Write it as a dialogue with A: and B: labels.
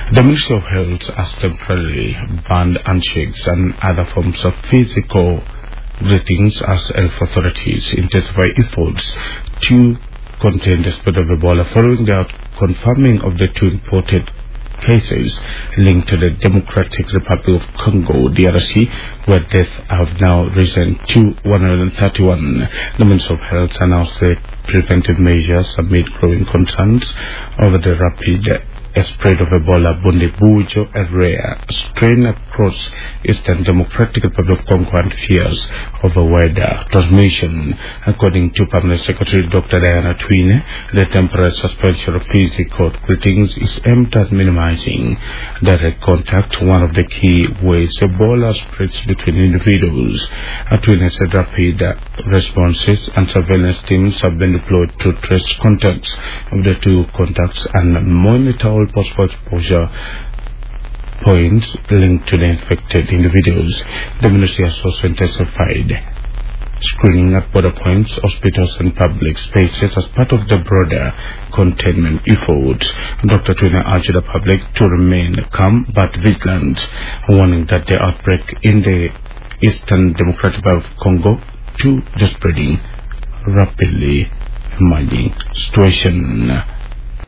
A: The Ministry of Health has temporarily banned handshakes and other forms of physical greetings as health authorities intensify efforts to contain the spread of Ebola following the confirming of the 2 imported cases linked to the Democratic Republic of Congo, DRC, where deaths have now risen to 131. The Ministry of Health announced the preventive measures amid growing concerns over the rapid spread of Ebola Bundibujo area strain across Eastern Democratic Republic of Congo and fears of a wider transmission. According to Permanent Secretary Dr. Diana Twine, the temporary suspension of physical greetings is aimed at minimizing direct contact, one of the key ways Ebola spreads between individuals. Twine said rapid responses and surveillance teams have been deployed to trace contacts of the 2 contacts and monitor all possible exposure points linked to the infected individuals. The ministry has also intensified screening at border points, hospitals and public spaces as part of the broader containment efforts. Dr. Twine urged the public to remain calm but vigilant, warning that the outbreak in the Eastern Democratic Republic of Congo to the spreading rapidly emerging situation.